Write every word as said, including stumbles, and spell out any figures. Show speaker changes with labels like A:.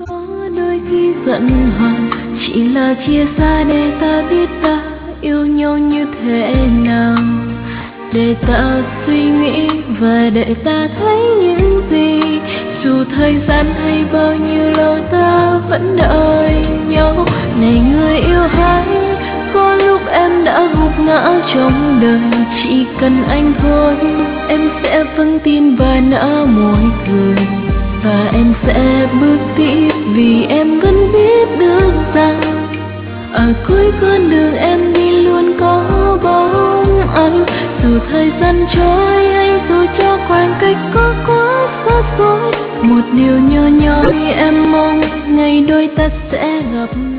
A: Có đôi khi giận hờn chỉ là chia xa để ta biết ta yêu nhau như thế nào, để ta suy nghĩ và để ta thấy những gì. Dù thời gian hay bao nhiêu lâu ta vẫn đợi nhau. Này người yêu hãy, có lúc em đã gục ngã trong đời, chỉ cần anh thôi em sẽ vững tin và nở môi cười. Và em sẽ bước tiếp vì em vẫn biết được rằng ở cuối con đường em đi luôn có bóng anh. Dù thời gian trôi hay dù cho khoảng cách có quá xa xôi, một điều nhỏ nhoi em mong ngày đôi ta sẽ gặp.